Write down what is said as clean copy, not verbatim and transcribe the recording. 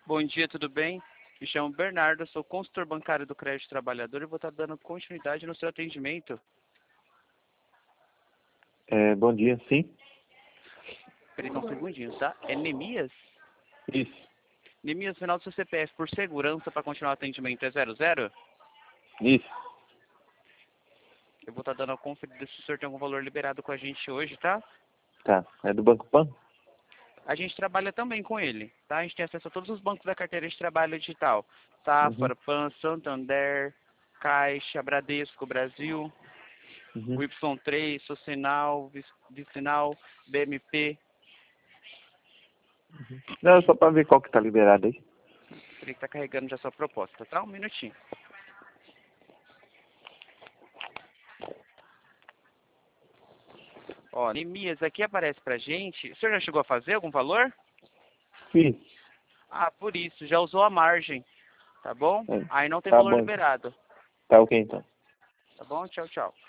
Bom dia, tudo bem? Me chamo Bernardo, sou consultor bancário do Crédito Trabalhador e vou estar dando continuidade no seu atendimento. Bom dia, sim? Peraí só um segundinho, tá? É Nemias? Isso, Nemias, final do seu CPF, por segurança, para continuar o atendimento, é 00? isso. Eu vou estar dando a conferida se o senhor tem algum valor liberado com a gente hoje, tá? Tá. É do Banco Pan? A gente trabalha também com ele, tá? A gente tem acesso a todos os bancos da carteira de trabalho digital. Uhum. Safra, Pan, Santander, Caixa, Bradesco, Brasil, Uhum. o Y3, Socinal, Vicinal, BMP. Não, só pra ver qual que tá liberado aí. Ele está carregando já sua proposta, tá? Um minutinho. Ó, Nemias, aqui aparece pra gente. O senhor já chegou a fazer algum valor? Fiz. Ah, por isso, já usou a margem, tá bom? É. Aí não tem Tá valor bom, então. liberado, Tá ok, então. tá bom? Tchau, tchau.